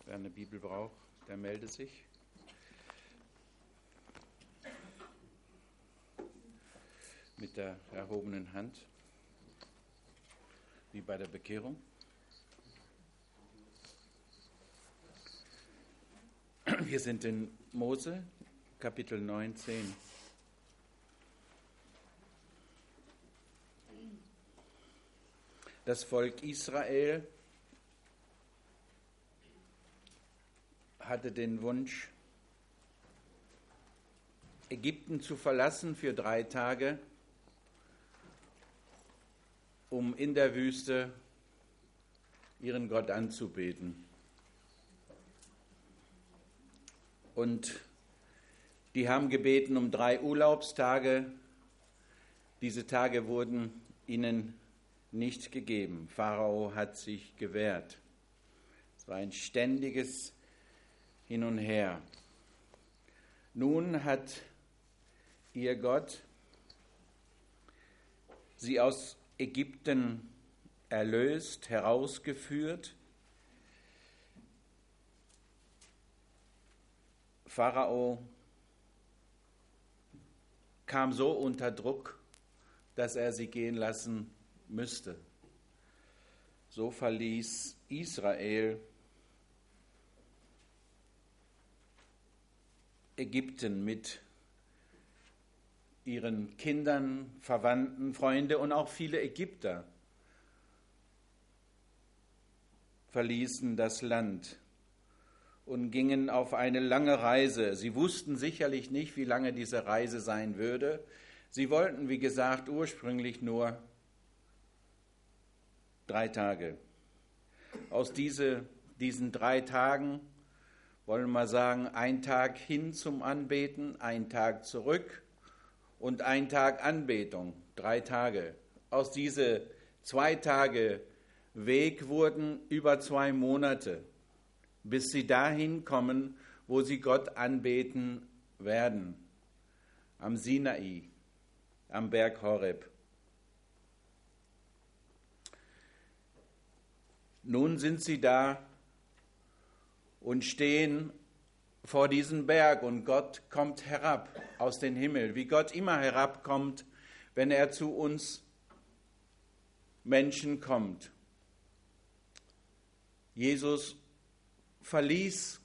Wer eine Bibel braucht, der melde sich. Mit der erhobenen Hand, wie bei der Bekehrung. Wir sind in Mose, Kapitel 19. Das Volk Israel hatte den Wunsch, Ägypten zu verlassen für 3 Tage, um in der Wüste ihren Gott anzubeten. Und die haben gebeten um 3 Urlaubstage. Diese Tage wurden ihnen nicht gegeben. Pharao hat sich gewehrt. Es war ein ständiges Hin und Her. Nun hat ihr Gott sie aus Ägypten erlöst, herausgeführt. Pharao kam so unter Druck, dass er sie gehen lassen müsste. So verließ Israel Ägypten mit ihren Kindern, Verwandten, Freunden und auch viele Ägypter verließen das Land und gingen auf eine lange Reise. Sie wussten sicherlich nicht, wie lange diese Reise sein würde. Sie wollten, wie gesagt, ursprünglich nur 3 Tage. Aus diesen 3 Tagen wollen wir sagen, 1 Tag hin zum Anbeten, 1 Tag zurück und 1 Tag Anbetung, 3 Tage. Aus diese 2 Tage Weg wurden über 2 Monate, bis sie dahin kommen, wo sie Gott anbeten werden, am Sinai, am Berg Horeb. Nun sind sie da und stehen vor diesem Berg und Gott kommt herab aus dem Himmel, wie Gott immer herabkommt, wenn er zu uns Menschen kommt. Jesus verließ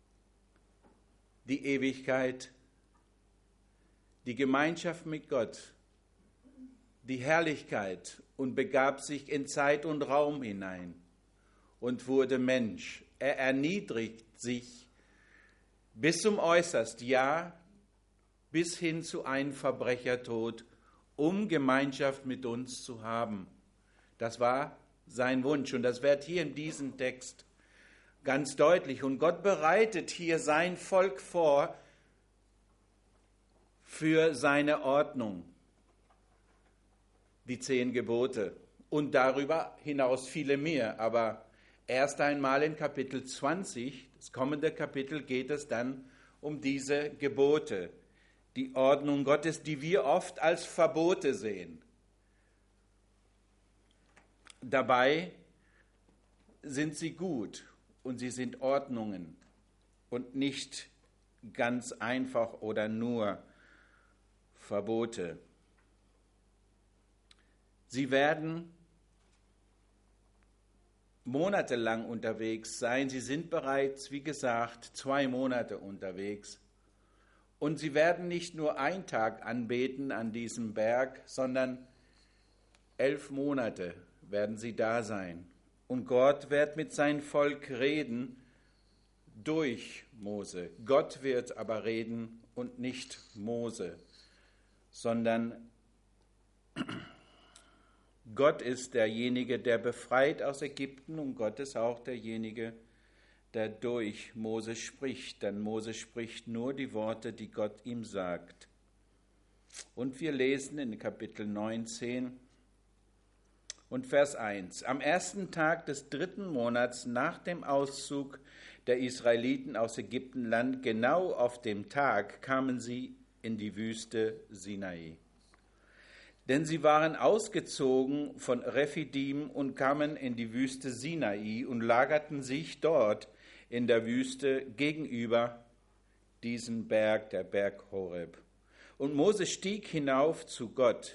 die Ewigkeit, die Gemeinschaft mit Gott, die Herrlichkeit und begab sich in Zeit und Raum hinein und wurde Mensch. Er erniedrigt sich bis zum Äußerst, ja, bis hin zu einem Verbrechertod, um Gemeinschaft mit uns zu haben. Das war sein Wunsch und das wird hier in diesem Text ganz deutlich. Und Gott bereitet hier sein Volk vor für seine Ordnung, die 10 Gebote und darüber hinaus viele mehr, aber erst einmal in Kapitel 20, das kommende Kapitel, geht es dann um diese Gebote, die Ordnung Gottes, die wir oft als Verbote sehen. Dabei sind sie gut und sie sind Ordnungen und nicht ganz einfach oder nur Verbote. Sie werden monatelang unterwegs sein. Sie sind bereits, wie gesagt, 2 Monate unterwegs. Und sie werden nicht nur 1 Tag anbeten an diesem Berg, sondern 11 Monate werden sie da sein. Und Gott wird mit seinem Volk reden durch Mose. Gott wird aber reden und nicht Mose, sondern Gott ist derjenige, der befreit aus Ägypten und Gott ist auch derjenige, der durch Mose spricht. Denn Mose spricht nur die Worte, die Gott ihm sagt. Und wir lesen in Kapitel 19 und Vers 1. Am 1. Tag des 3. Monats nach dem Auszug der Israeliten aus Ägyptenland, genau auf dem Tag, kamen sie in die Wüste Sinai. Denn sie waren ausgezogen von Rephidim und kamen in die Wüste Sinai und lagerten sich dort in der Wüste gegenüber diesem Berg, der Berg Horeb. Und Mose stieg hinauf zu Gott.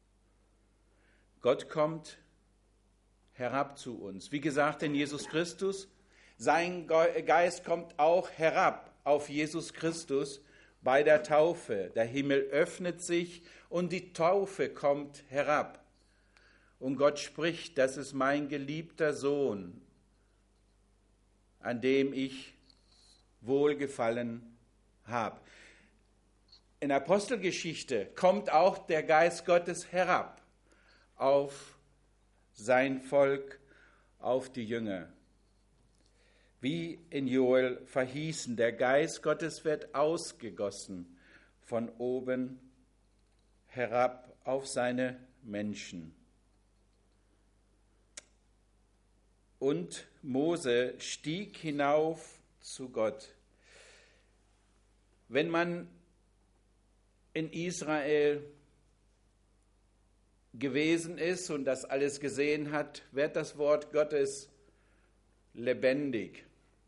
Gott kommt herab zu uns. Wie gesagt, in Jesus Christus, sein Geist kommt auch herab auf Jesus Christus bei der Taufe. Der Himmel öffnet sich und die Taufe kommt herab. Und Gott spricht, das ist mein geliebter Sohn, an dem ich Wohlgefallen habe. In der Apostelgeschichte kommt auch der Geist Gottes herab auf sein Volk, auf die Jünger. Wie in Joel verhießen, der Geist Gottes wird ausgegossen von oben herab auf seine Menschen. Und Mose stieg hinauf zu Gott. Wenn man in Israel gewesen ist und das alles gesehen hat, wird das Wort Gottes lebendig.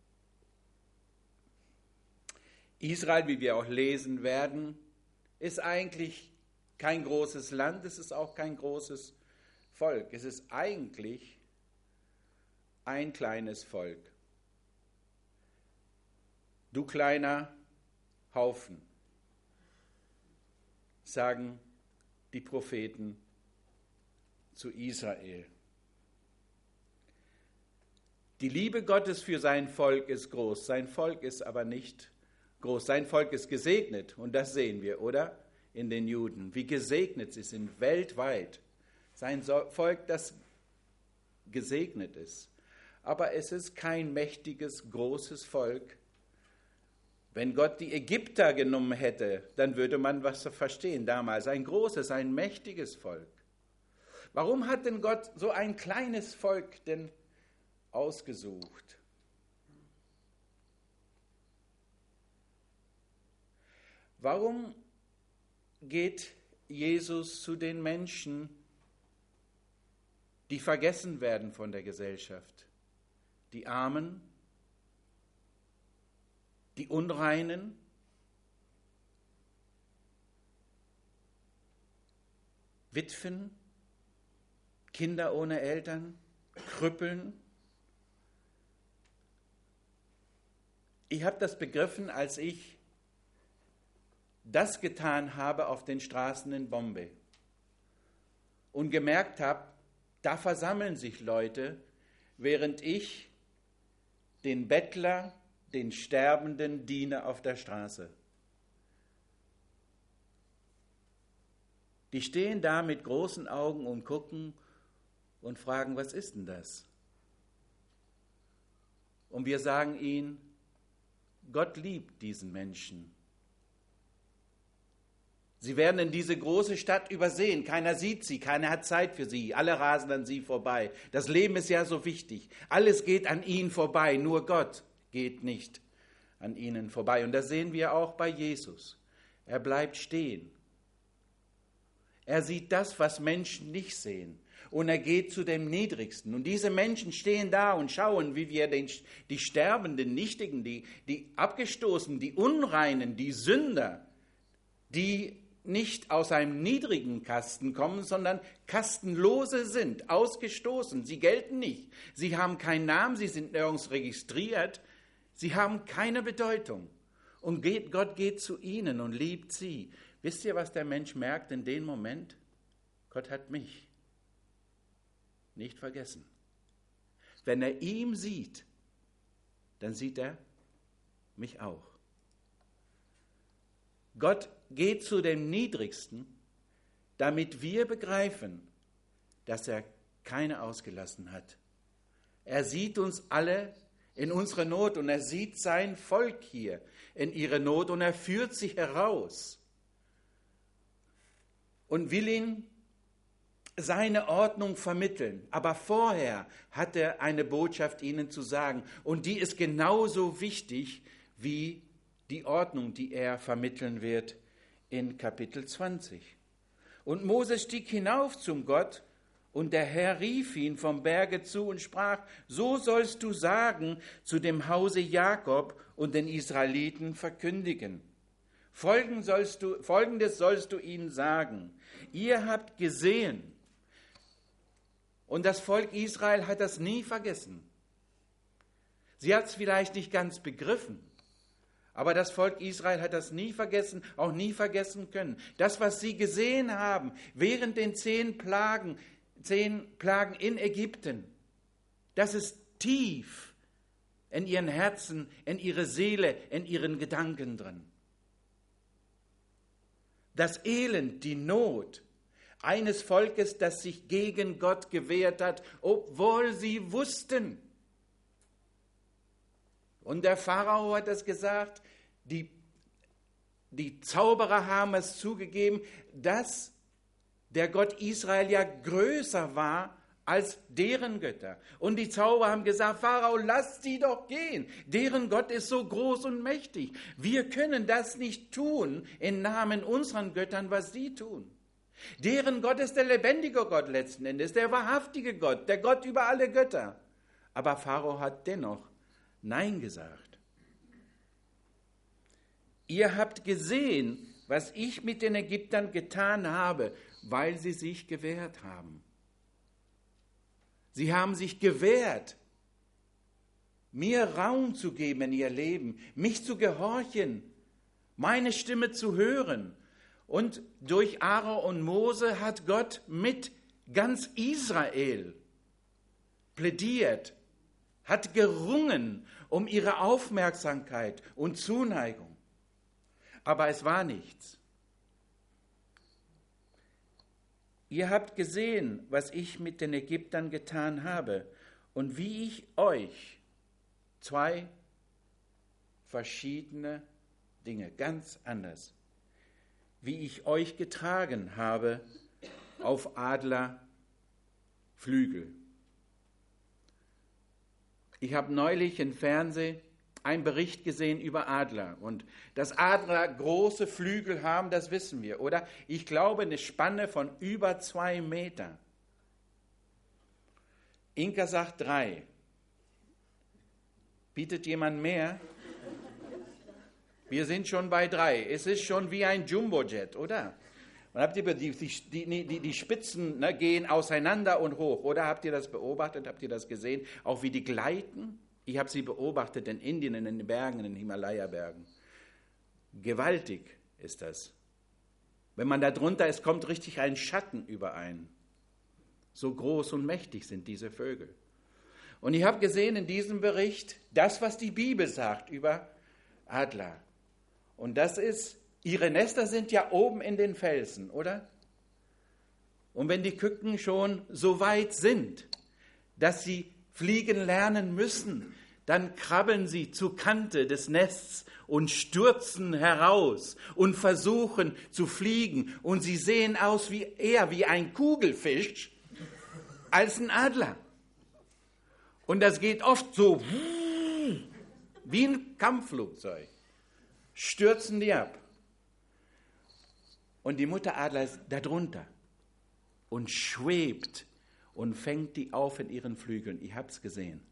Israel, wie wir auch lesen werden, ist eigentlich kein großes Land, es ist auch kein großes Volk. Es ist eigentlich ein kleines Volk. Du kleiner Haufen, sagen die Propheten zu Israel. Die Liebe Gottes für sein Volk ist groß, sein Volk ist aber nicht groß. Sein Volk ist gesegnet und das sehen wir, oder? In den Juden, wie gesegnet sie sind weltweit. Sein Volk, das gesegnet ist. Aber es ist kein mächtiges, großes Volk. Wenn Gott die Ägypter genommen hätte, dann würde man was verstehen damals. Ein großes, ein mächtiges Volk. Warum hat denn Gott so ein kleines Volk denn ausgesucht? Warum geht Jesus zu den Menschen, die vergessen werden von der Gesellschaft? Die Armen, die Unreinen, Witwen, Kinder ohne Eltern, Krüppeln. Ich habe das begriffen, als ich das getan habe auf den Straßen in Bombay und gemerkt habe, da versammeln sich Leute, während ich den Bettler, den Sterbenden diene auf der Straße. Die stehen da mit großen Augen und gucken und fragen, was ist denn das? Und wir sagen ihnen, Gott liebt diesen Menschen. Sie werden in diese große Stadt übersehen. Keiner sieht sie, keiner hat Zeit für sie. Alle rasen an sie vorbei. Das Leben ist ja so wichtig. Alles geht an ihnen vorbei, nur Gott geht nicht an ihnen vorbei. Und das sehen wir auch bei Jesus. Er bleibt stehen. Er sieht das, was Menschen nicht sehen. Und er geht zu dem Niedrigsten. Und diese Menschen stehen da und schauen, wie wir die Sterbenden, Nichtigen, die Abgestoßenen, die Unreinen, die Sünder, die nicht aus einem niedrigen Kasten kommen, sondern Kastenlose sind, ausgestoßen. Sie gelten nicht. Sie haben keinen Namen, sie sind nirgends registriert. Sie haben keine Bedeutung. Und Gott geht zu ihnen und liebt sie. Wisst ihr, was der Mensch merkt in dem Moment? Gott hat mich nicht vergessen. Wenn er ihn sieht, dann sieht er mich auch. Gott geht zu dem Niedrigsten, damit wir begreifen, dass er keine ausgelassen hat. Er sieht uns alle in unserer Not und er sieht sein Volk hier in ihrer Not und er führt sie heraus und will ihnen seine Ordnung vermitteln. Aber vorher hat er eine Botschaft ihnen zu sagen und die ist genauso wichtig wie die Ordnung, die er vermitteln wird in Kapitel 20. Und Mose stieg hinauf zum Gott Und der Herr rief ihn vom Berge zu und sprach, so sollst du sagen zu dem Hause Jakob und den Israeliten verkündigen. Folgendes sollst du ihnen sagen. Ihr habt gesehen, und das Volk Israel hat das nie vergessen. Sie hat es vielleicht nicht ganz begriffen, aber das Volk Israel hat das nie vergessen, auch nie vergessen können. Das, was sie gesehen haben während den 10 Plagen in Ägypten, das ist tief in ihren Herzen, in ihre Seele, in ihren Gedanken drin. Das Elend, die Not eines Volkes, das sich gegen Gott gewehrt hat, obwohl sie wussten. Und der Pharao hat es gesagt, die Zauberer haben es zugegeben, dass der Gott Israel ja größer war als deren Götter. Und die Zauberer haben gesagt, Pharao, lass sie doch gehen. Deren Gott ist so groß und mächtig. Wir können das nicht tun im Namen unseren Göttern, was sie tun. Deren Gott ist der lebendige Gott letzten Endes, der wahrhaftige Gott, der Gott über alle Götter. Aber Pharao hat dennoch Nein gesagt. Ihr habt gesehen, was ich mit den Ägyptern getan habe, weil sie sich gewehrt haben. Sie haben sich gewehrt, mir Raum zu geben in ihr Leben, mich zu gehorchen, meine Stimme zu hören. Und durch Aaron und Mose hat Gott mit ganz Israel plädiert, hat gerungen um ihre Aufmerksamkeit und Zuneigung. Aber es war nichts. Ihr habt gesehen, was ich mit den Ägyptern getan habe und wie ich euch, 2 verschiedene Dinge, ganz anders, wie ich euch getragen habe auf Adlerflügel. Ich habe neulich im Fernsehen einen Bericht gesehen über Adler. Und dass Adler große Flügel haben, das wissen wir, oder? Ich glaube, eine Spanne von über 2 Meter. Inka sagt 3. Bietet jemand mehr? Wir sind schon bei 3. Es ist schon wie ein Jumbojet, oder? Und habt ihr die Spitzen gehen auseinander und hoch, oder? Habt ihr das beobachtet? Habt ihr das gesehen? Auch wie die gleiten? Ich habe sie beobachtet in Indien, in den Bergen, in den Himalaya-Bergen. Gewaltig ist das. Wenn man da drunter ist, kommt richtig ein Schatten über einen. So groß und mächtig sind diese Vögel. Und ich habe gesehen in diesem Bericht, das, was die Bibel sagt über Adler. Und das ist, ihre Nester sind ja oben in den Felsen, oder? Und wenn die Küken schon so weit sind, dass sie fliegen lernen müssen, dann krabbeln sie zur Kante des Nests und stürzen heraus und versuchen zu fliegen. Und sie sehen aus eher wie ein Kugelfisch als ein Adler. Und das geht oft so wie ein Kampfflugzeug. Stürzen die ab. Und die Mutteradler ist da drunter und schwebt und fängt die auf in ihren Flügeln. Ich habe es gesehen.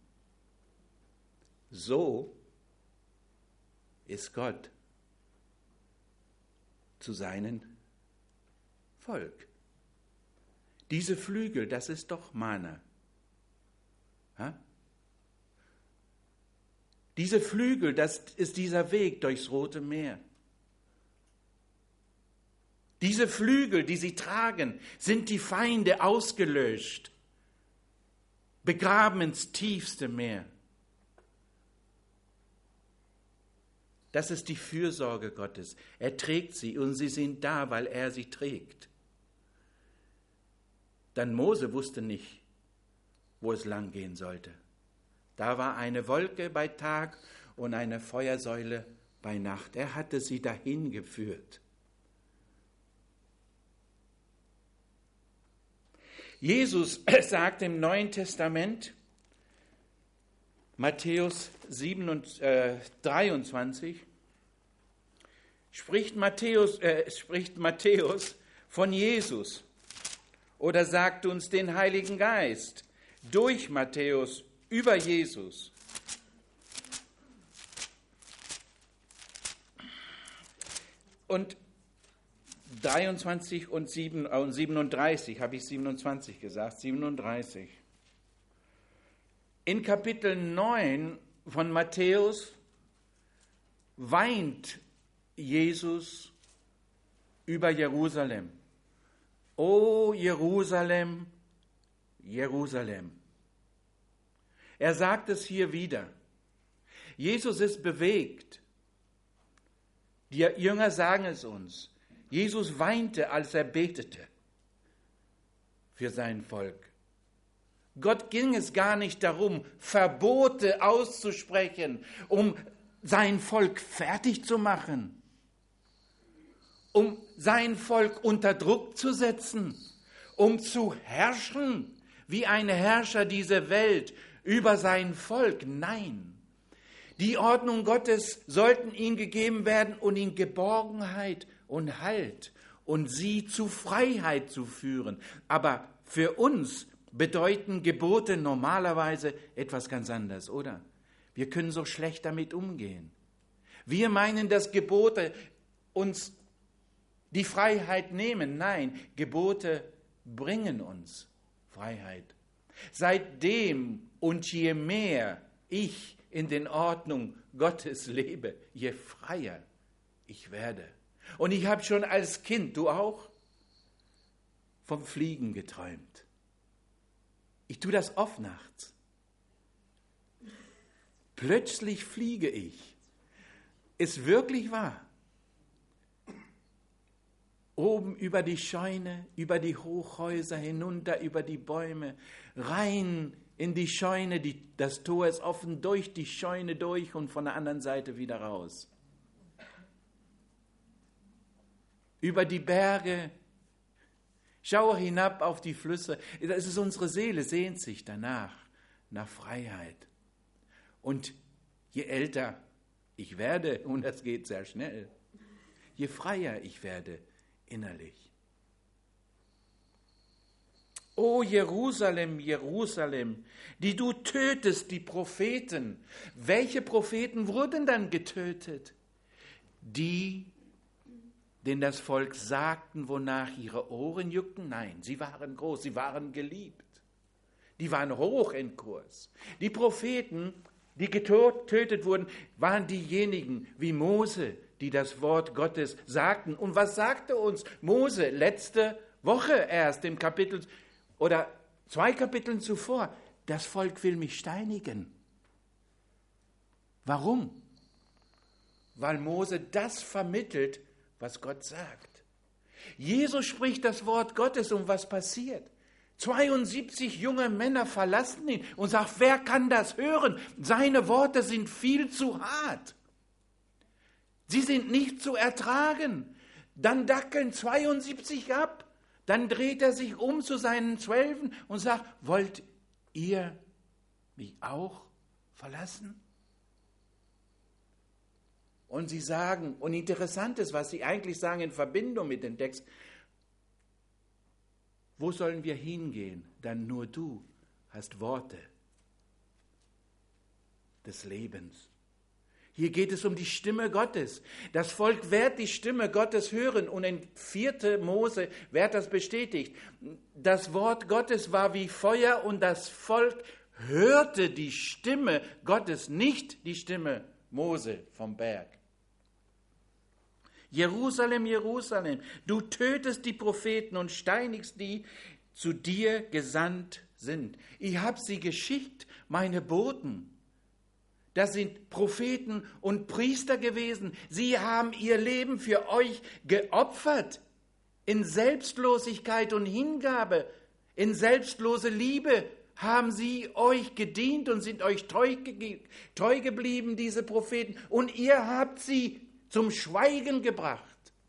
So ist Gott zu seinem Volk. Diese Flügel, das ist doch Mana. Ha? Diese Flügel, das ist dieser Weg durchs Rote Meer. Diese Flügel, die sie tragen, sind die Feinde ausgelöscht, begraben ins tiefste Meer. Das ist die Fürsorge Gottes. Er trägt sie und sie sind da, weil er sie trägt. Dann Mose wusste nicht, wo es lang gehen sollte. Da war eine Wolke bei Tag und eine Feuersäule bei Nacht. Er hatte sie dahin geführt. Jesus sagt im Neuen Testament, Matthäus 23, spricht Matthäus von Jesus. oder sagt uns den Heiligen Geist durch Matthäus über Jesus. Und 23 und 37, habe ich 27 gesagt, 37. In Kapitel 9 von Matthäus weint Jesus über Jerusalem. O Jerusalem, Jerusalem. Er sagt es hier wieder. Jesus ist bewegt. Die Jünger sagen es uns. Jesus weinte, als er betete für sein Volk. Gott ging es gar nicht darum, Verbote auszusprechen, um sein Volk fertig zu machen, um sein Volk unter Druck zu setzen, um zu herrschen, wie ein Herrscher dieser Welt über sein Volk. Nein, die Ordnung Gottes sollten ihm gegeben werden und ihm Geborgenheit und Halt und sie zu Freiheit zu führen. Aber für uns bedeuten Gebote normalerweise etwas ganz anderes, oder? Wir können so schlecht damit umgehen. Wir meinen, dass Gebote uns die Freiheit nehmen. Nein, Gebote bringen uns Freiheit. Seitdem und je mehr ich in den Ordnung Gottes lebe, je freier ich werde. Und ich habe schon als Kind, du auch, vom Fliegen geträumt. Ich tue das oft nachts. Plötzlich fliege ich. Ist wirklich wahr. Oben über die Scheune, über die Hochhäuser, hinunter über die Bäume, rein in die Scheune, das Tor ist offen, durch die Scheune durch und von der anderen Seite wieder raus. Über die Berge, schaue hinab auf die Flüsse. Das ist unsere Seele, sehnt sich danach, nach Freiheit. Und je älter ich werde, und das geht sehr schnell, je freier ich werde innerlich. O Jerusalem, Jerusalem, die du tötest die Propheten. Welche Propheten wurden dann getötet? Die, denen das Volk sagten, wonach ihre Ohren juckten? Nein, sie waren groß, sie waren geliebt. Die waren hoch in Kurs. Die Propheten, die getötet wurden, waren diejenigen wie Mose, die das Wort Gottes sagten. Und was sagte uns Mose letzte Woche erst im Kapitel oder 2 Kapiteln zuvor? Das Volk will mich steinigen. Warum? Weil Mose das vermittelt, was Gott sagt. Jesus spricht das Wort Gottes und was passiert? 72 junge Männer verlassen ihn und sagen, wer kann das hören? Seine Worte sind viel zu hart. Sie sind nicht zu ertragen. Dann dackeln 72 ab. Dann dreht er sich um zu seinen 12 und sagt, wollt ihr mich auch verlassen? Und sie sagen, und interessant ist, was sie eigentlich sagen in Verbindung mit dem Text, wo sollen wir hingehen? Denn nur du hast Worte des Lebens. Hier geht es um die Stimme Gottes. Das Volk wird die Stimme Gottes hören und in 4. Mose wird das bestätigt. Das Wort Gottes war wie Feuer und das Volk hörte die Stimme Gottes, nicht die Stimme Mose vom Berg. Jerusalem, Jerusalem, du tötest die Propheten und steinigst die, zu dir gesandt sind. Ich habe sie geschickt, meine Boten. Das sind Propheten und Priester gewesen. Sie haben ihr Leben für euch geopfert. In Selbstlosigkeit und Hingabe, in selbstlose Liebe haben sie euch gedient und sind euch treu geblieben, diese Propheten. Und ihr habt sie zum Schweigen gebracht.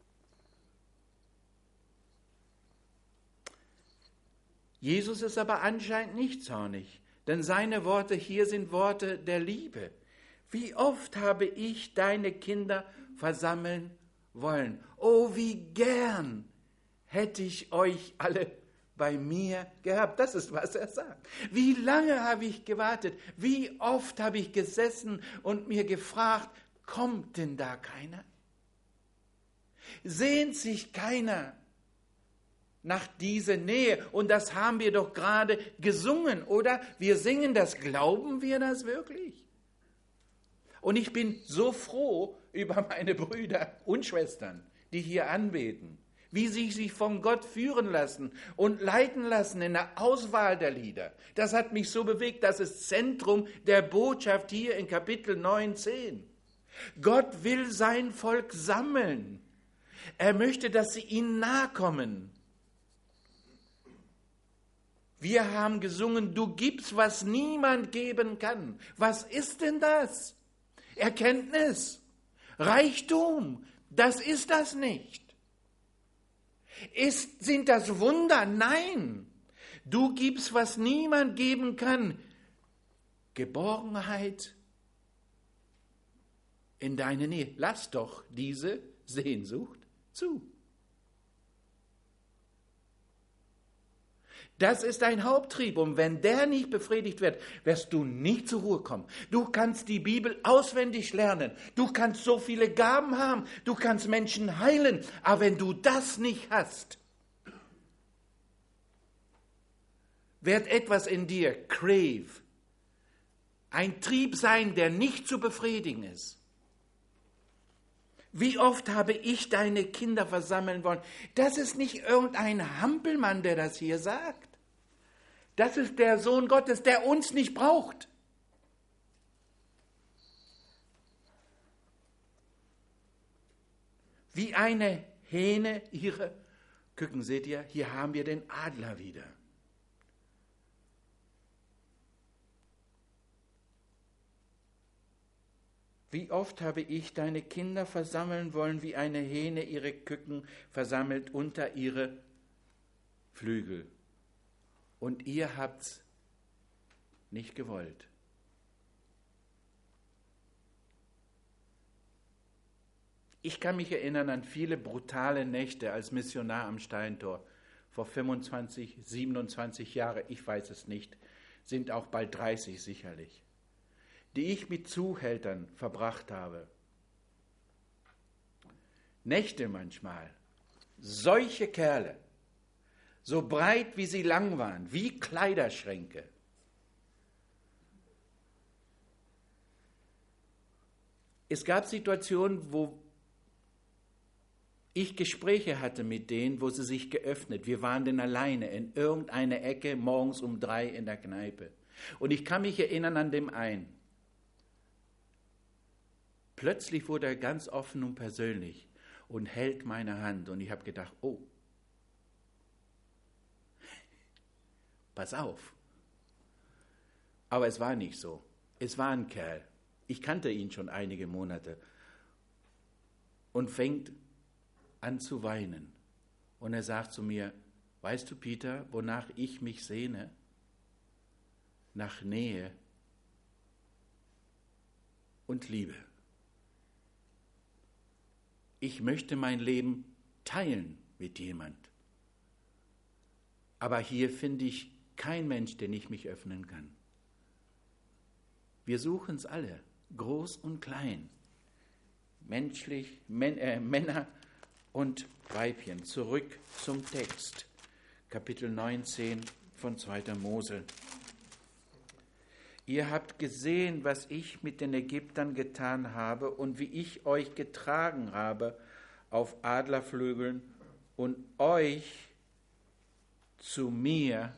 Jesus ist aber anscheinend nicht zornig, denn seine Worte hier sind Worte der Liebe. Wie oft habe ich deine Kinder versammeln wollen? Oh, wie gern hätte ich euch alle bei mir gehabt. Das ist, was er sagt. Wie lange habe ich gewartet? Wie oft habe ich gesessen und mir gefragt, kommt denn da keiner? Sehnt sich keiner nach dieser Nähe? Und das haben wir doch gerade gesungen, oder? Wir singen das. Glauben wir das wirklich? Und ich bin so froh über meine Brüder und Schwestern, die hier anbeten, wie sie sich von Gott führen lassen und leiten lassen in der Auswahl der Lieder. Das hat mich so bewegt, das ist Zentrum der Botschaft hier in Kapitel 19. Gott will sein Volk sammeln. Er möchte, dass sie ihm nahe kommen. Wir haben gesungen, du gibst, was niemand geben kann. Was ist denn das? Erkenntnis, Reichtum, das ist das nicht. Sind das Wunder? Nein. Du gibst, was niemand geben kann. Geborgenheit in deine Nähe. Lass doch diese Sehnsucht zu. Das ist dein Haupttrieb. Und wenn der nicht befriedigt wird, wirst du nicht zur Ruhe kommen. Du kannst die Bibel auswendig lernen. Du kannst so viele Gaben haben. Du kannst Menschen heilen. Aber wenn du das nicht hast, wird etwas in dir, crave, ein Trieb sein, der nicht zu befriedigen ist. Wie oft habe ich deine Kinder versammeln wollen? Das ist nicht irgendein Hampelmann, der das hier sagt. Das ist der Sohn Gottes, der uns nicht braucht. Wie eine Hähne ihre Küken, seht ihr, hier haben wir den Adler wieder. Wie oft habe ich deine Kinder versammeln wollen, wie eine Hähne ihre Küken versammelt unter ihre Flügel. Und ihr habt's nicht gewollt. Ich kann mich erinnern an viele brutale Nächte als Missionar am Steintor. Vor 25, 27 Jahren, ich weiß es nicht, sind auch bald 30 sicherlich, die ich mit Zuhältern verbracht habe. Nächte manchmal, solche Kerle, so breit wie sie lang waren, wie Kleiderschränke. Es gab Situationen, wo ich Gespräche hatte mit denen, wo sie sich geöffnet. Wir waren denn alleine in irgendeiner Ecke morgens um 3 in der Kneipe. Und ich kann mich erinnern an dem einen. Plötzlich wurde er ganz offen und persönlich und hält meine Hand. Und ich habe gedacht, oh, pass auf. Aber es war nicht so. Es war ein Kerl. Ich kannte ihn schon einige Monate. Und fängt an zu weinen. Und er sagt zu mir, weißt du, Peter, wonach ich mich sehne? Nach Nähe und Liebe. Ich möchte mein Leben teilen mit jemand. Aber hier finde ich keinen Mensch, den ich mich öffnen kann. Wir suchen es alle, groß und klein, menschlich, Männer und Weibchen. Zurück zum Text, Kapitel 19 von 2. Mose. Ihr habt gesehen, was ich mit den Ägyptern getan habe und wie ich euch getragen habe auf Adlerflügeln und euch zu mir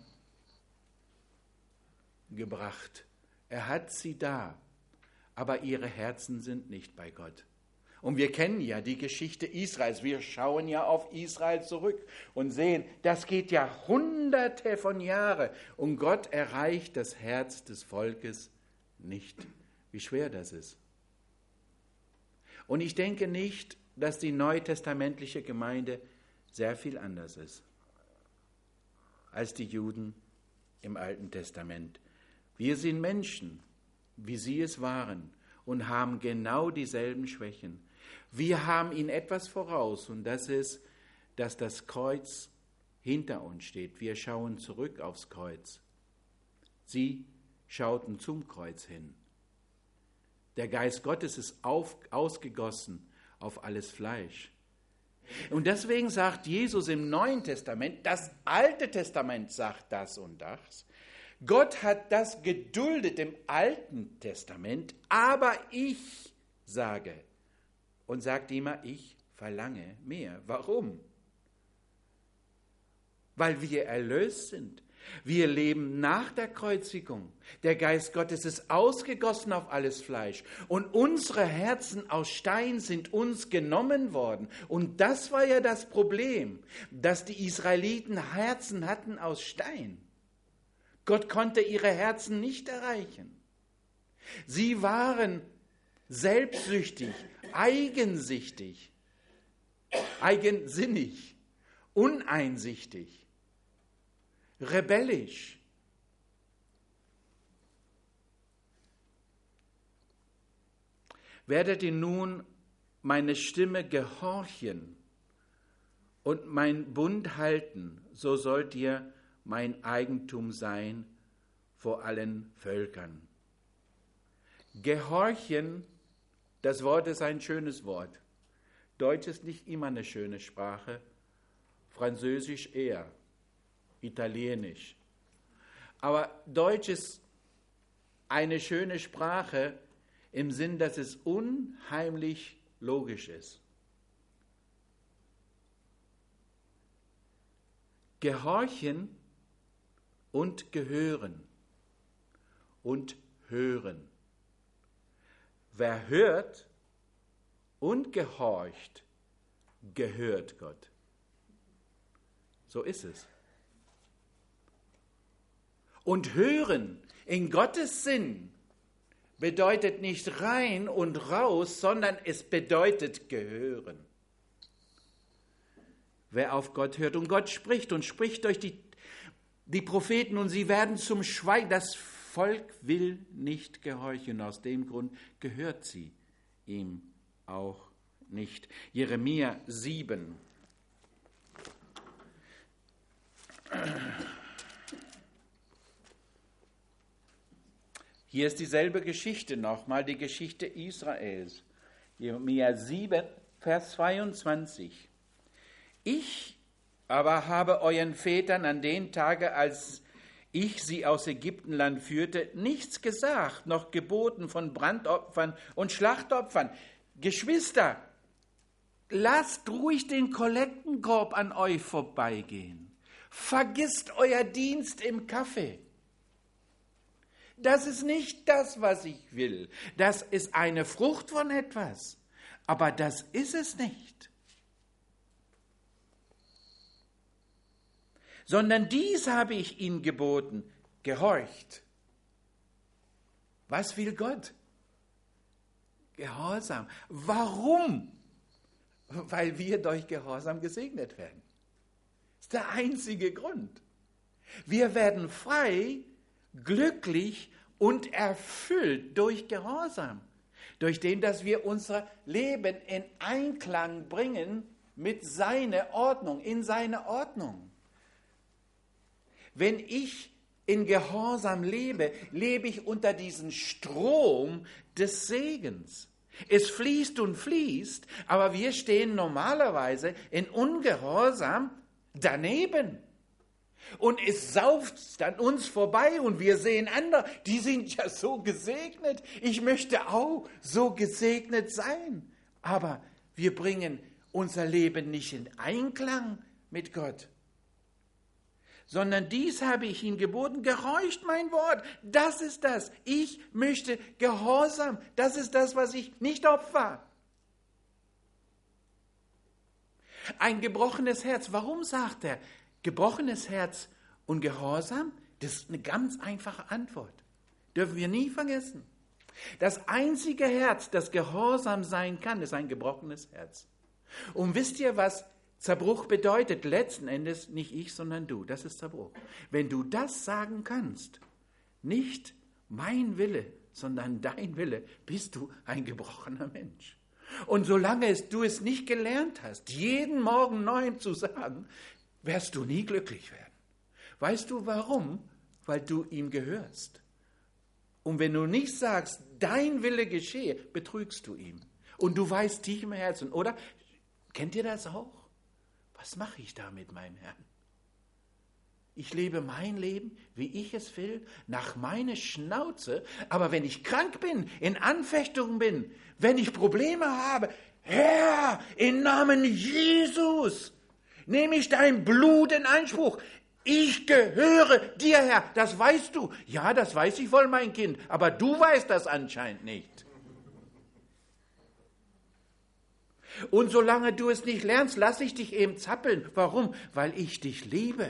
gebracht. Er hat sie da, aber ihre Herzen sind nicht bei Gott. Und wir kennen ja die Geschichte Israels. Wir schauen ja auf Israel zurück und sehen, das geht ja hunderte von Jahren und Gott erreicht das Herz des Volkes nicht. Wie schwer das ist. Und ich denke nicht, dass die neutestamentliche Gemeinde sehr viel anders ist als die Juden im Alten Testament. Wir sind Menschen, wie sie es waren, und haben genau dieselben Schwächen. Wir haben ihnen etwas voraus, und das ist, dass das Kreuz hinter uns steht. Wir schauen zurück aufs Kreuz. Sie schauten zum Kreuz hin. Der Geist Gottes ist ausgegossen auf alles Fleisch. Und deswegen sagt Jesus im Neuen Testament, das Alte Testament sagt das und das. Gott hat das geduldet im Alten Testament, aber ich sage und sagt immer, ich verlange mehr. Warum? Weil wir erlöst sind. Wir leben nach der Kreuzigung. Der Geist Gottes ist ausgegossen auf alles Fleisch. Und unsere Herzen aus Stein sind uns genommen worden. Und das war ja das Problem, dass die Israeliten Herzen hatten aus Stein. Gott konnte ihre Herzen nicht erreichen. Sie waren selbstsüchtig, eigensinnig, uneinsichtig. Rebellisch. Werdet ihr nun meine Stimme gehorchen und mein Bund halten, so sollt ihr mein Eigentum sein vor allen Völkern. Gehorchen, das Wort ist ein schönes Wort. Deutsch ist nicht immer eine schöne Sprache, Französisch eher. Italienisch. Aber Deutsch ist eine schöne Sprache im Sinn, dass es unheimlich logisch ist. Gehorchen und gehören und hören. Wer hört und gehorcht, gehört Gott. So ist es. Und hören in Gottes Sinn bedeutet nicht rein und raus, sondern es bedeutet gehören. Wer auf Gott hört und Gott spricht durch die Propheten und sie werden zum Schweigen. Das Volk will nicht gehorchen, aus dem Grund gehört sie ihm auch nicht. Jeremia 7. Hier ist dieselbe Geschichte nochmal, die Geschichte Israels. Jeremia 7, Vers 22. Ich aber habe euren Vätern an den Tagen, als ich sie aus Ägyptenland führte, nichts gesagt, noch geboten von Brandopfern und Schlachtopfern. Geschwister, lasst ruhig den Kollektenkorb an euch vorbeigehen. Vergisst euer Dienst im Kaffee. Das ist nicht das, was ich will. Das ist eine Frucht von etwas. Aber das ist es nicht. Sondern dies habe ich ihnen geboten. Gehorcht. Was will Gott? Gehorsam. Warum? Weil wir durch Gehorsam gesegnet werden. Das ist der einzige Grund. Wir werden frei, glücklich und erfüllt durch Gehorsam, durch den, dass wir unser Leben in Einklang bringen mit seiner Ordnung, in seine Ordnung. Wenn ich in Gehorsam lebe, lebe ich unter diesem Strom des Segens. Es fließt und fließt, aber wir stehen normalerweise in Ungehorsam daneben. Und es sauft an uns vorbei und wir sehen andere, die sind ja so gesegnet. Ich möchte auch so gesegnet sein. Aber wir bringen unser Leben nicht in Einklang mit Gott. Sondern dies habe ich ihnen geboten, gehorcht mein Wort. Das ist das. Ich möchte Gehorsam. Das ist das, was ich nicht opfer. Ein gebrochenes Herz. Warum sagt er gebrochenes Herz und Gehorsam? Das ist eine ganz einfache Antwort. Dürfen wir nie vergessen. Das einzige Herz, das gehorsam sein kann, ist ein gebrochenes Herz. Und wisst ihr, was Zerbruch bedeutet? Letzten Endes nicht ich, sondern du. Das ist Zerbruch. Wenn du das sagen kannst, nicht mein Wille, sondern dein Wille, bist du ein gebrochener Mensch. Und solange du es nicht gelernt hast, jeden Morgen neu zu sagen, wirst du nie glücklich werden. Weißt du warum? Weil du ihm gehörst. Und wenn du nicht sagst, dein Wille geschehe, betrügst du ihm. Und du weißt tief im Herzen, oder? Kennt ihr das auch? Was mache ich da mit meinem Herrn? Ich lebe mein Leben, wie ich es will, nach meiner Schnauze. Aber wenn ich krank bin, in Anfechtungen bin, wenn ich Probleme habe, Herr, im Namen Jesus, nehme ich dein Blut in Anspruch. Ich gehöre dir, Herr. Das weißt du. Ja, das weiß ich wohl, mein Kind. Aber du weißt das anscheinend nicht. Und solange du es nicht lernst, lasse ich dich eben zappeln. Warum? Weil ich dich liebe.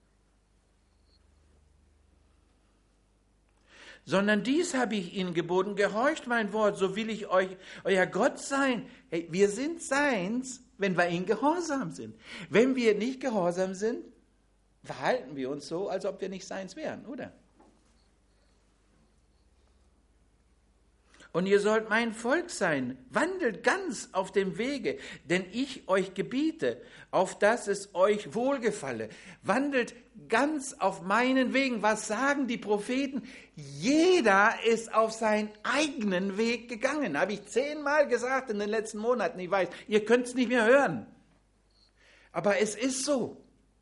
Sondern dies habe ich ihnen geboten, gehorcht mein Wort, so will ich euch, euer Gott sein. Hey, wir sind seins, wenn wir ihm gehorsam sind. Wenn wir nicht gehorsam sind, verhalten wir uns so, als ob wir nicht seins wären, oder? Und ihr sollt mein Volk sein, wandelt ganz auf dem Wege, den ich euch gebiete, auf dass es euch wohlgefalle. Wandelt ganz auf meinen Wegen. Was sagen die Propheten? Jeder ist auf seinen eigenen Weg gegangen. Habe ich 10-mal gesagt in den letzten Monaten. Ich weiß, ihr könnt es nicht mehr hören. Aber es ist so.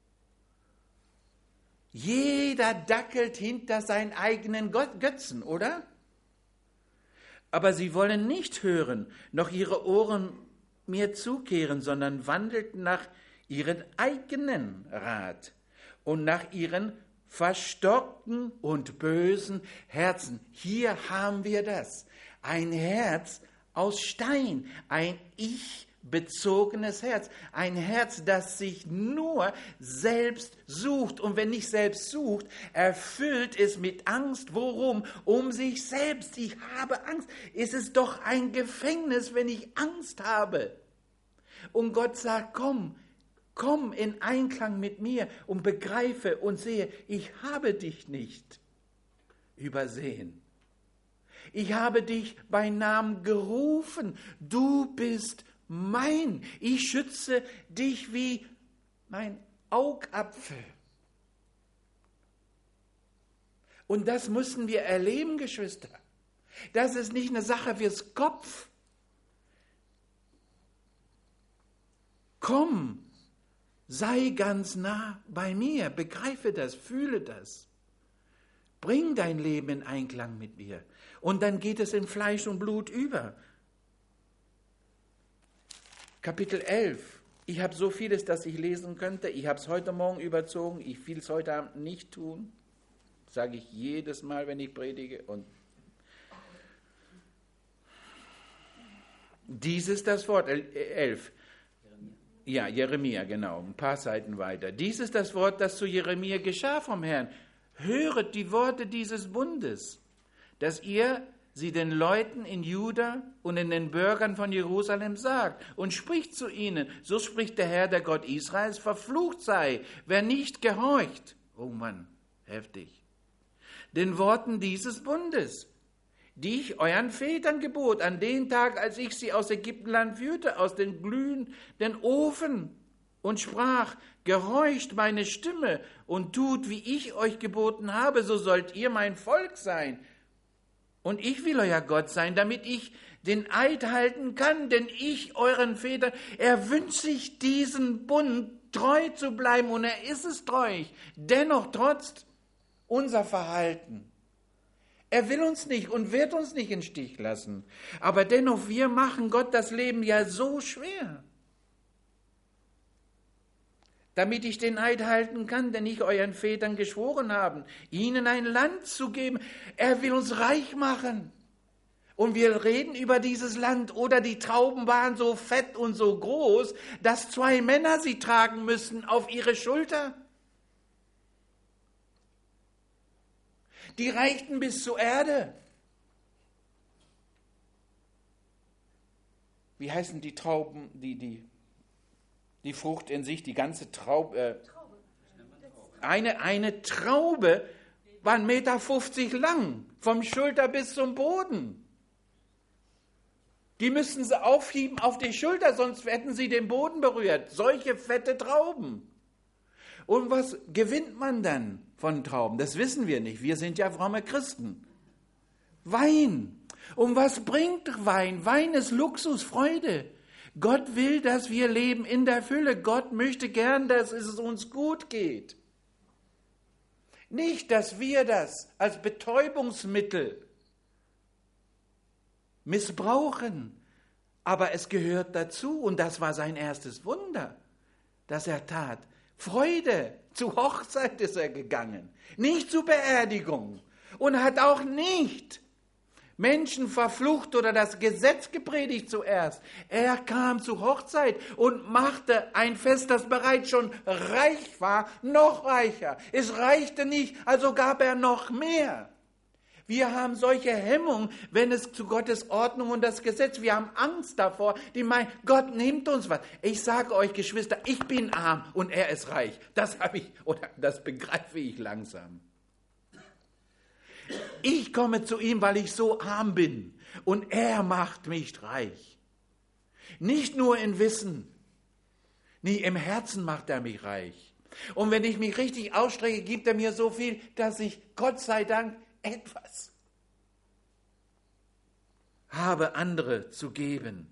Jeder dackelt hinter seinen eigenen Götzen, oder? Aber sie wollen nicht hören, noch ihre Ohren mir zukehren, sondern wandelten nach ihren eigenen Rat und nach ihren verstockten und bösen Herzen. Hier haben wir das. Ein Herz aus Stein, ein ich-bezogenes Herz, ein Herz, das sich nur selbst sucht. Und wenn nicht selbst sucht, erfüllt es mit Angst. Worum? Um sich selbst. Ich habe Angst. Es ist doch ein Gefängnis, wenn ich Angst habe. Und Gott sagt, komm in Einklang mit mir und begreife und sehe, ich habe dich nicht übersehen. Ich habe dich bei Namen gerufen. Du bist mein. Ich schütze dich wie mein Augapfel. Und das müssen wir erleben, Geschwister. Das ist nicht eine Sache fürs Kopf. Komm, sei ganz nah bei mir, begreife das, fühle das. Bring dein Leben in Einklang mit mir. Und dann geht es in Fleisch und Blut über. Kapitel 11. Ich habe so vieles, das ich lesen könnte. Ich habe es heute Morgen überzogen. Ich will es heute Abend nicht tun. Sage ich jedes Mal, wenn ich predige. Und dies ist das Wort, 11. Ja, Jeremia, genau, ein paar Seiten weiter. Dies ist das Wort, das zu Jeremia geschah vom Herrn. Höret die Worte dieses Bundes, dass ihr sie den Leuten in Juda und in den Bürgern von Jerusalem sagt und spricht zu ihnen, so spricht der Herr, der Gott Israels, verflucht sei, wer nicht gehorcht. Oh Mann, heftig. Den Worten dieses Bundes, die ich euren Vätern gebot, an den Tag, als ich sie aus Ägyptenland führte, aus den glühenden Ofen, und sprach, gehorcht meine Stimme und tut, wie ich euch geboten habe, so sollt ihr mein Volk sein. Und ich will euer Gott sein, damit ich den Eid halten kann, denn ich euren Vätern, er wünscht sich diesen Bund treu zu bleiben, und er ist es treu, dennoch trotz unser Verhalten. Er will uns nicht und wird uns nicht im Stich lassen. Aber dennoch, wir machen Gott das Leben ja so schwer. Damit ich den Eid halten kann, den ich euren Vätern geschworen habe, ihnen ein Land zu geben. Er will uns reich machen. Und wir reden über dieses Land, oder die Trauben waren so fett und so groß, dass 2 Männer sie tragen müssen auf ihre Schulter. Die reichten bis zur Erde. Wie heißen die Trauben, die Frucht in sich, die ganze Traube? Eine Traube war 1,50 Meter lang, vom Schulter bis zum Boden. Die müssten sie aufheben auf die Schulter, sonst hätten sie den Boden berührt. Solche fette Trauben. Und was gewinnt man dann von Trauben? Das wissen wir nicht. Wir sind ja fromme Christen. Wein. Und was bringt Wein? Wein ist Luxus, Freude. Gott will, dass wir leben in der Fülle. Gott möchte gern, dass es uns gut geht. Nicht, dass wir das als Betäubungsmittel missbrauchen, aber es gehört dazu und das war sein erstes Wunder, das er tat. Freude, zur Hochzeit ist er gegangen, nicht zur Beerdigung und hat auch nicht Menschen verflucht oder das Gesetz gepredigt zuerst. Er kam zur Hochzeit und machte ein Fest, das bereits schon reich war, noch reicher. Es reichte nicht, also gab er noch mehr. Wir haben solche Hemmungen, wenn es zu Gottes Ordnung und das Gesetz, wir haben Angst davor, die meinen, Gott nimmt uns was. Ich sage euch, Geschwister, ich bin arm und er ist reich. Das das begreife ich langsam. Ich komme zu ihm, weil ich so arm bin und er macht mich reich. Nicht nur in Wissen, nee, im Herzen macht er mich reich. Und wenn ich mich richtig ausstrecke, gibt er mir so viel, dass ich, Gott sei Dank, etwas habe, andere zu geben.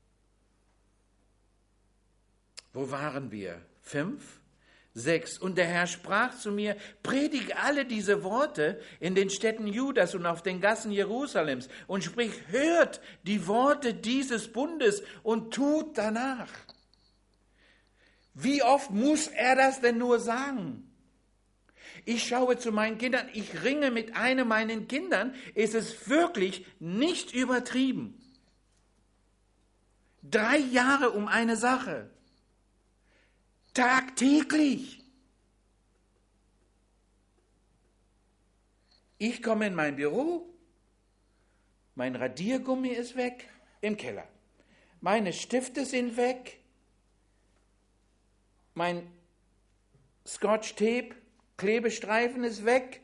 Wo waren wir? 5, 6. Und der Herr sprach zu mir, predige alle diese Worte in den Städten Judas und auf den Gassen Jerusalems und sprich, hört die Worte dieses Bundes und tut danach. Wie oft muss er das denn nur sagen? Ich schaue zu meinen Kindern, ich ringe mit einem meinen Kindern, ist es wirklich nicht übertrieben. 3 Jahre um eine Sache. Tagtäglich. Ich komme in mein Büro, mein Radiergummi ist weg im Keller. Meine Stifte sind weg, mein Scotch-Tape, Klebestreifen ist weg.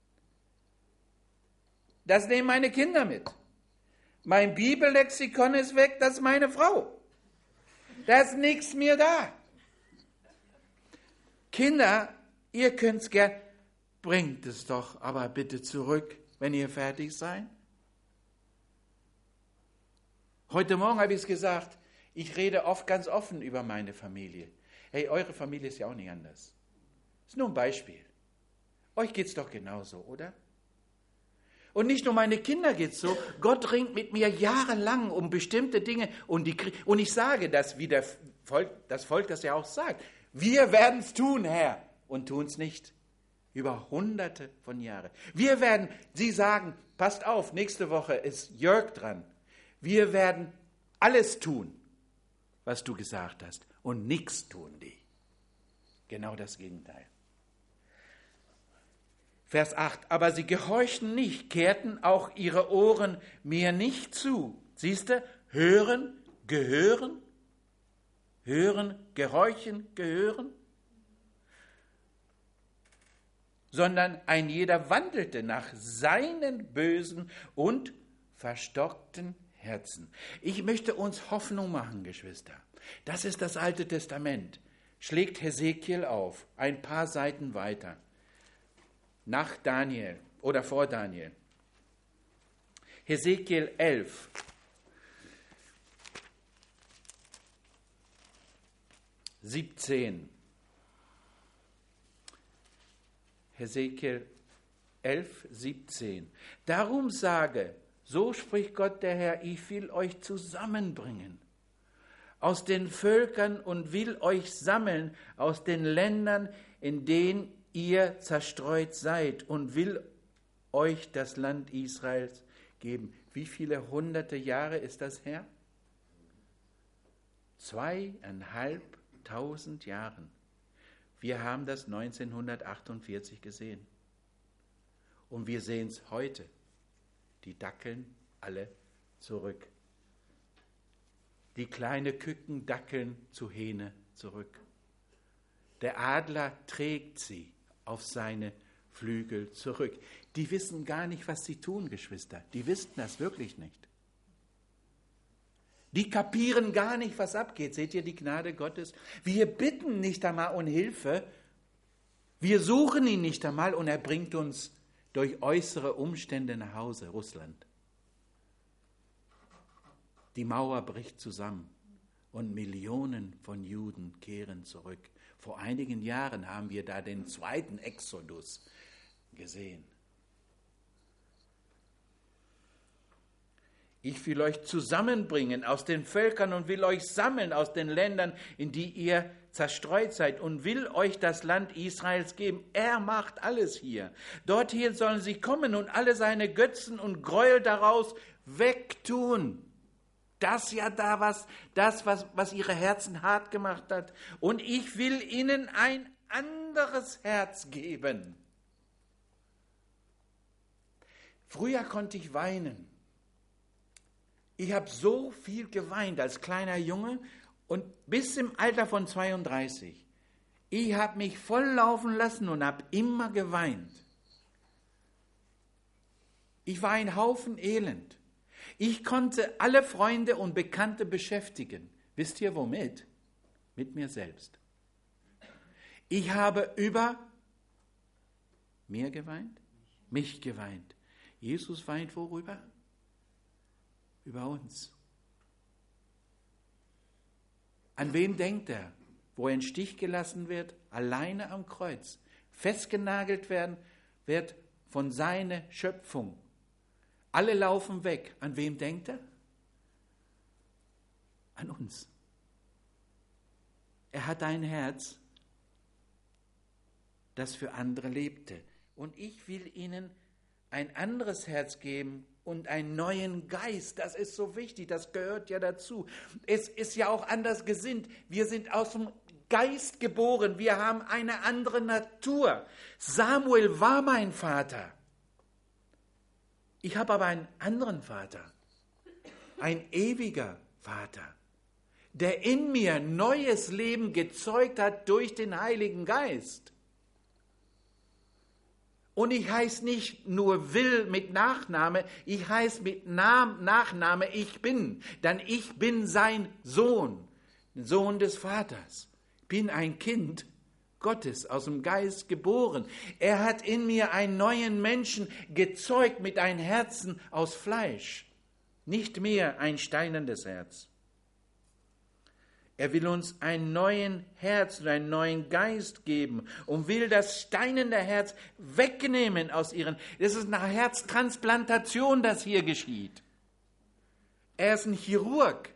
Das nehmen meine Kinder mit. Mein Bibellexikon ist weg, das ist meine Frau. Da ist nichts mehr da. Kinder, ihr könnt es gern, bringt es doch aber bitte zurück, wenn ihr fertig seid. Heute Morgen habe ich es gesagt, ich rede oft ganz offen über meine Familie. Hey, eure Familie ist ja auch nicht anders. Das ist nur ein Beispiel. Euch geht es doch genauso, oder? Und nicht nur meine Kinder geht es so, Gott ringt mit mir jahrelang um bestimmte Dinge und ich sage das, wie das Volk das ja auch sagt. Wir werden es tun, Herr, und tun es nicht. Über Hunderte von Jahren. Sie sagen, passt auf, nächste Woche ist Jörg dran. Wir werden alles tun, was du gesagt hast, und nichts tun die. Genau das Gegenteil. Vers 8, aber sie gehorchten nicht, kehrten auch ihre Ohren mir nicht zu. Siehst du, hören, gehören, gehorchen, gehören. Sondern ein jeder wandelte nach seinen bösen und verstockten Herzen. Ich möchte uns Hoffnung machen, Geschwister. Das ist das Alte Testament. Schlägt Hesekiel auf, ein paar Seiten weiter. Nach Daniel oder vor Daniel. Hesekiel 11. Hesekiel 11, 17. Darum sage, so spricht Gott der Herr, ich will euch zusammenbringen aus den Völkern und will euch sammeln aus den Ländern, in denen ihr zerstreut seid und will euch das Land Israels geben. Wie viele hunderte Jahre ist das her? 2500 Jahren. Wir haben das 1948 gesehen. Und wir sehen es heute. Die dackeln alle zurück. Die kleinen Küken dackeln zu Hähne zurück. Der Adler trägt sie auf seine Flügel zurück. Die wissen gar nicht, was sie tun, Geschwister. Die wissen das wirklich nicht. Die kapieren gar nicht, was abgeht. Seht ihr die Gnade Gottes? Wir bitten nicht einmal um Hilfe Wir suchen ihn nicht einmal und er bringt uns durch äußere Umstände nach Hause, Russland. Die Mauer bricht zusammen und Millionen von Juden kehren zurück. Vor einigen Jahren haben wir da den zweiten Exodus gesehen. Ich will euch zusammenbringen aus den Völkern und will euch sammeln aus den Ländern, in die ihr zerstreut seid, und will euch das Land Israels geben. Er macht alles hier. Dorthin sollen sie kommen und alle seine Götzen und Gräuel daraus wegtun. Das ja da, was ihre Herzen hart gemacht hat. Und ich will ihnen ein anderes Herz geben. Früher konnte ich weinen. Ich habe so viel geweint als kleiner Junge und bis im Alter von 32. Ich habe mich volllaufen lassen und habe immer geweint. Ich war ein Haufen Elend. Ich konnte alle Freunde und Bekannte beschäftigen. Wisst ihr womit? Mit mir selbst. Ich habe über mir geweint, mich geweint. Jesus weint worüber? Über uns. An wem denkt er, wo er in Stich gelassen wird? Alleine am Kreuz. Festgenagelt werden wird von seiner Schöpfung. Alle laufen weg. An wem denkt er? An uns. Er hat ein Herz, das für andere lebte. Und ich will ihnen ein anderes Herz geben und einen neuen Geist. Das ist so wichtig, das gehört ja dazu. Es ist ja auch anders gesinnt. Wir sind aus dem Geist geboren. Wir haben eine andere Natur. Samuel war mein Vater. Ich habe aber einen anderen Vater. Ein ewiger Vater, der in mir neues Leben gezeugt hat durch den Heiligen Geist. Und ich heiße nicht nur Will mit Nachname, ich heiße mit Nachname ich bin. Denn ich bin sein Sohn, Sohn des Vaters. Ich bin ein Kind Gottes, aus dem Geist geboren. Er hat in mir einen neuen Menschen gezeugt mit einem Herzen aus Fleisch. Nicht mehr ein steinernes Herz. Er will uns ein neues Herz und einen neuen Geist geben und will das steinerne Herz wegnehmen aus ihren. Das ist eine Herztransplantation, das hier geschieht. Er ist ein Chirurg.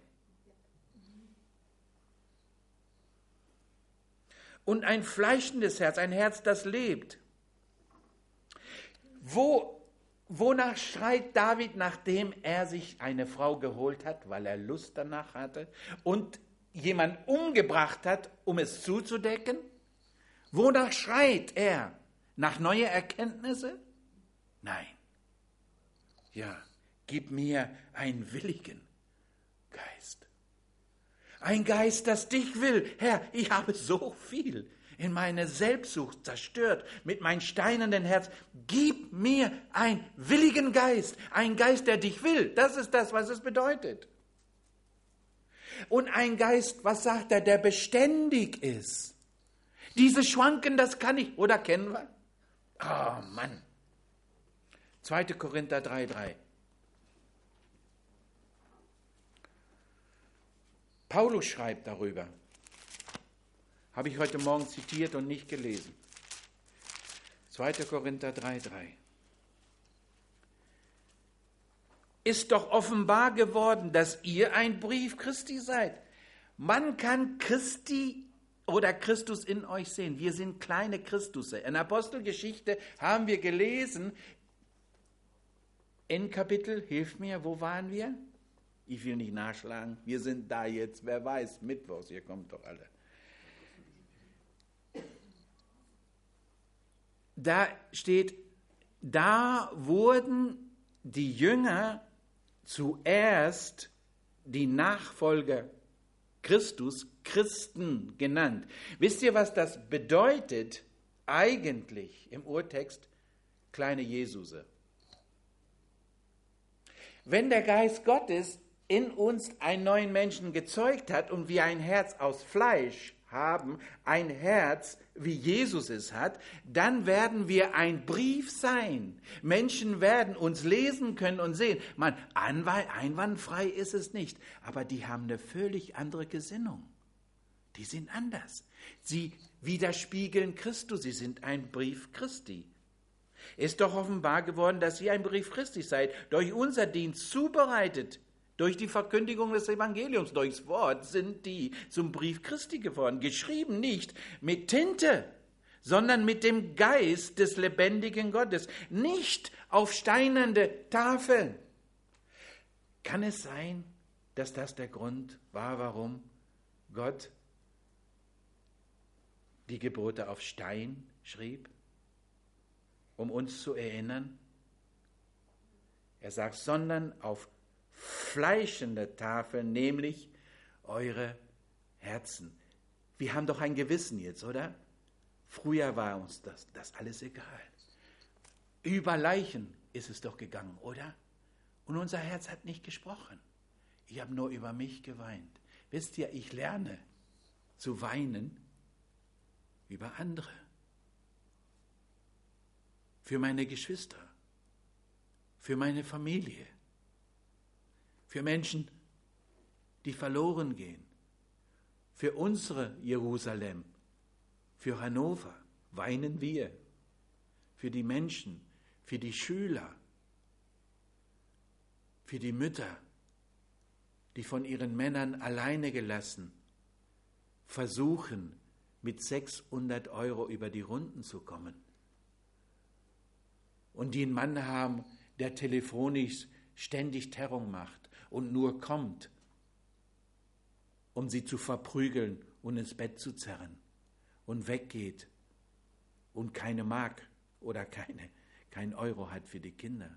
Und ein fleischendes Herz, ein Herz, das lebt. Wonach schreit David, nachdem er sich eine Frau geholt hat, weil er Lust danach hatte und jemand umgebracht hat, um es zuzudecken? Wonach schreit er? Nach neue Erkenntnisse? Nein. Ja, gib mir einen willigen Geist. Ein Geist, das dich will. Herr, ich habe so viel in meine Selbstsucht zerstört mit meinem steinernen Herz. Gib mir einen willigen Geist. Ein Geist, der dich will. Das ist das, was es bedeutet. Und ein Geist, was sagt er, der beständig ist. Diese Schwanken, das kann ich. Oder kennen wir? Oh Mann. 2. Korinther 3,3. Paulus schreibt darüber. Habe ich heute Morgen zitiert und nicht gelesen. 2. Korinther 3,3. Ist doch offenbar geworden, dass ihr ein Brief Christi seid. Man kann Christi oder Christus in euch sehen. Wir sind kleine Christusse. In Apostelgeschichte haben wir gelesen, in Kapitel, hilft mir, wo waren wir? Ich will nicht nachschlagen. Wir sind da jetzt, wer weiß, Mittwochs, ihr kommt doch alle. Da steht, da wurden die Jünger zuerst die Nachfolger Christus, Christen genannt. Wisst ihr, was das bedeutet eigentlich im Urtext? Kleine Jesuse. Wenn der Geist Gottes in uns einen neuen Menschen gezeugt hat und wir ein Herz aus Fleisch haben, ein Herz, wie Jesus es hat, dann werden wir ein Brief sein. Menschen werden uns lesen können und sehen, man, einwandfrei ist es nicht, aber die haben eine völlig andere Gesinnung. Die sind anders. Sie widerspiegeln Christus, sie sind ein Brief Christi. Ist doch offenbar geworden, dass ihr ein Brief Christi seid, durch unser Dienst zubereitet, durch die Verkündigung des Evangeliums, durchs Wort sind die zum Brief Christi geworden, geschrieben nicht mit Tinte, sondern mit dem Geist des lebendigen Gottes, nicht auf steinerne Tafeln. Kann es sein, dass das der Grund war, warum Gott die Gebote auf Stein schrieb, um uns zu erinnern? Er sagt, sondern auf fleischende Tafeln, nämlich eure Herzen. Wir haben doch ein Gewissen jetzt, oder? Früher war uns das alles egal. Über Leichen ist es doch gegangen, oder? Und unser Herz hat nicht gesprochen. Ich habe nur über mich geweint. Wisst ihr, ich lerne zu weinen über andere. Für meine Geschwister, für meine Familie, für Menschen, die verloren gehen, für unsere Jerusalem, für Hannover weinen wir, für die Menschen, für die Schüler, für die Mütter, die von ihren Männern alleine gelassen versuchen, mit 600 € über die Runden zu kommen. Und die einen Mann haben, der telefonisch ständig Terror macht und nur kommt, um sie zu verprügeln und ins Bett zu zerren und weggeht und keine Mark oder kein Euro hat für die Kinder.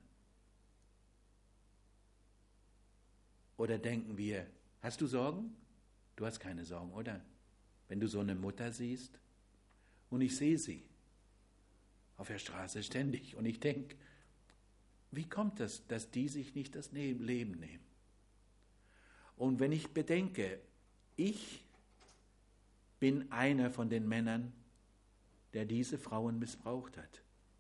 Oder denken wir, hast du Sorgen? Du hast keine Sorgen, oder? Wenn du so eine Mutter siehst, und ich sehe sie auf der Straße ständig, und ich denke, wie kommt es, dass die sich nicht das Leben nehmen? Und wenn ich bedenke, ich bin einer von den Männern, der diese Frauen missbraucht hat.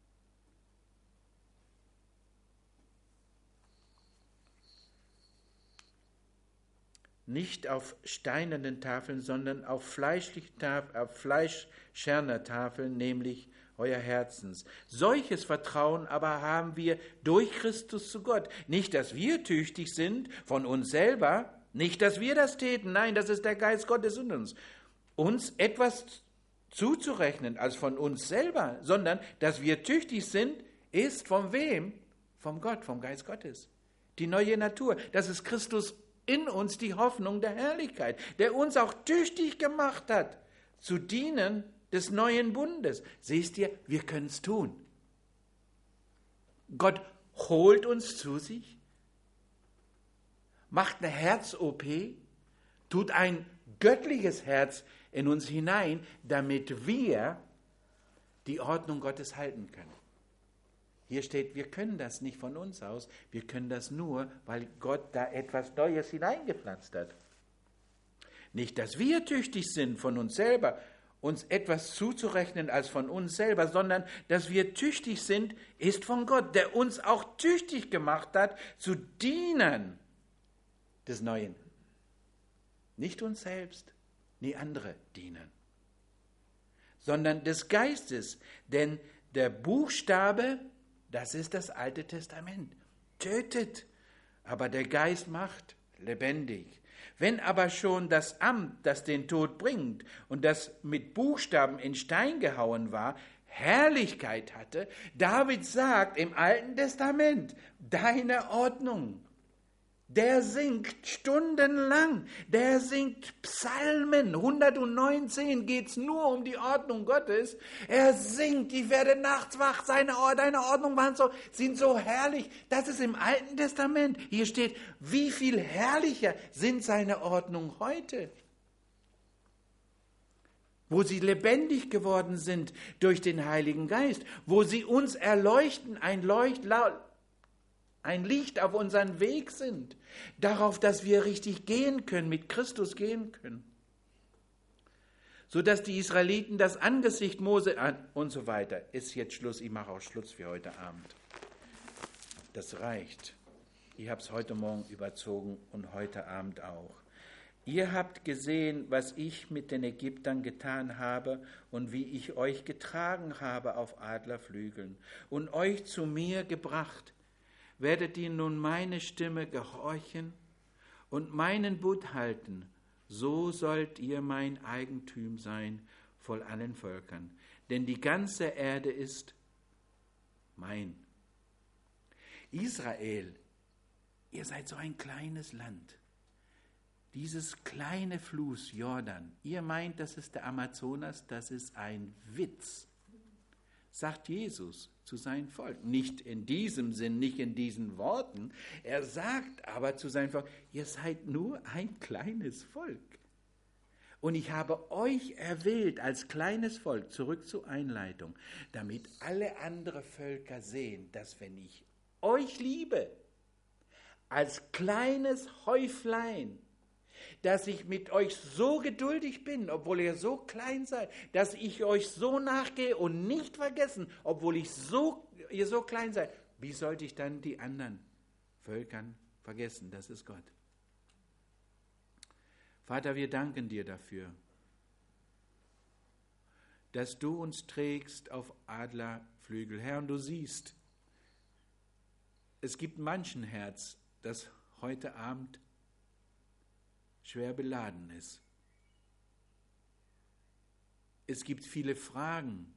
Nicht auf steinernen Tafeln, sondern auf fleischscherner Tafeln, nämlich euer Herzens. Solches Vertrauen aber haben wir durch Christus zu Gott. Nicht, dass wir tüchtig sind von uns selber, nicht, dass wir das täten, nein, das ist der Geist Gottes in uns. Uns etwas zuzurechnen als von uns selber, sondern, dass wir tüchtig sind, ist von wem? Vom Gott, vom Geist Gottes. Die neue Natur, das ist Christus in uns, die Hoffnung der Herrlichkeit, der uns auch tüchtig gemacht hat, zu dienen des neuen Bundes. Siehst ihr, wir können es tun. Gott holt uns zu sich, macht eine Herz-OP, tut ein göttliches Herz in uns hinein, damit wir die Ordnung Gottes halten können. Hier steht, wir können das nicht von uns aus, wir können das nur, weil Gott da etwas Neues hineingepflanzt hat. Nicht, dass wir tüchtig sind von uns selber, uns etwas zuzurechnen als von uns selber, sondern dass wir tüchtig sind, ist von Gott, der uns auch tüchtig gemacht hat, zu dienen des Neuen. Nicht uns selbst, nie andere dienen, sondern des Geistes, denn der Buchstabe, das ist das Alte Testament, tötet, aber der Geist macht lebendig. Wenn aber schon das Amt, das den Tod bringt und das mit Buchstaben in Stein gehauen war, Herrlichkeit hatte, David sagt im Alten Testament, deine Ordnung, der singt stundenlang, der singt Psalmen, 119 geht es nur um die Ordnung Gottes. Er singt, ich werde nachts wach, deine Ordnung sind so herrlich. Das ist im Alten Testament. Hier steht, wie viel herrlicher sind seine Ordnungen heute, wo sie lebendig geworden sind durch den Heiligen Geist, wo sie uns erleuchten, ein Licht auf unseren Weg sind, darauf, dass wir richtig gehen können, mit Christus gehen können. sodass die Israeliten das Angesicht Mose und so weiter. Ist jetzt Schluss, ich mache auch Schluss für heute Abend. Das reicht. Ich habe es heute Morgen überzogen und heute Abend auch. Ihr habt gesehen, was ich mit den Ägyptern getan habe und wie ich euch getragen habe auf Adlerflügeln und euch zu mir gebracht. Werdet ihr nun meine Stimme gehorchen und meinen Bund halten, so sollt ihr mein Eigentum sein vor allen Völkern. Denn die ganze Erde ist mein. Israel, ihr seid so ein kleines Land. Dieses kleine Fluss Jordan, ihr meint, das ist der Amazonas, das ist ein Witz, sagt Jesus zu seinem Volk. Nicht in diesem Sinn, nicht in diesen Worten. Er sagt aber zu seinem Volk, ihr seid nur ein kleines Volk. Und ich habe euch erwählt als kleines Volk, zurück zur Einleitung, damit alle anderen Völker sehen, dass wenn ich euch liebe, als kleines Häuflein, dass ich mit euch so geduldig bin, obwohl ihr so klein seid, dass ich euch so nachgehe und nicht vergessen, obwohl ihr so klein seid. Wie sollte ich dann die anderen Völkern vergessen? Das ist Gott. Vater, wir danken dir dafür, dass du uns trägst auf Adlerflügel. Herr, und du siehst, es gibt manchen Herz, das heute Abend schwer beladen ist. Es gibt viele Fragen,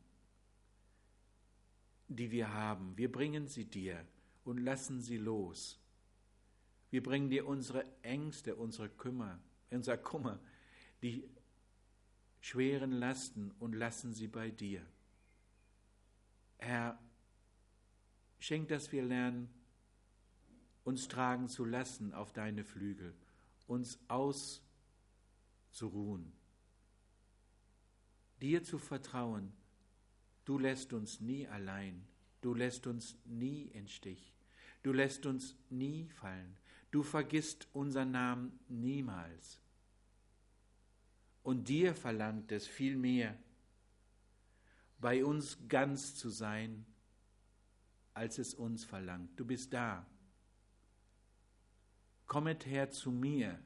die wir haben. Wir bringen sie dir und lassen sie los. Wir bringen dir unsere Ängste, unser Kummer, die schweren Lasten und lassen sie bei dir. Herr, schenk, dass wir lernen, uns tragen zu lassen auf deine Flügel, uns auszuruhen, dir zu vertrauen. Du lässt uns nie allein, du lässt uns nie im Stich, du lässt uns nie fallen, du vergisst unseren Namen niemals. Und dir verlangt es vielmehr, bei uns ganz zu sein, als es uns verlangt. Du bist da. Kommet her zu mir,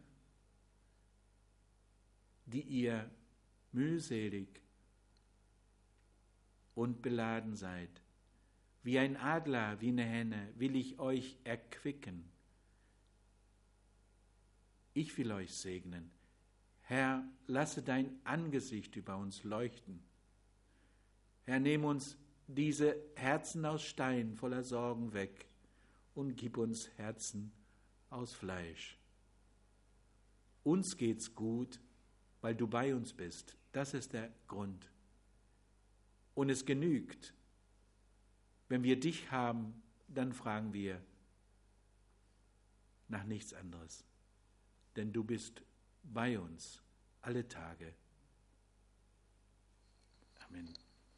die ihr mühselig und beladen seid. Wie ein Adler, wie eine Henne will ich euch erquicken. Ich will euch segnen. Herr, lasse dein Angesicht über uns leuchten. Herr, nimm uns diese Herzen aus Stein voller Sorgen weg und gib uns Herzen aus Fleisch. Uns geht's gut, weil du bei uns bist. Das ist der Grund. Und es genügt. Wenn wir dich haben, dann fragen wir nach nichts anderes. Denn du bist bei uns alle Tage. Amen.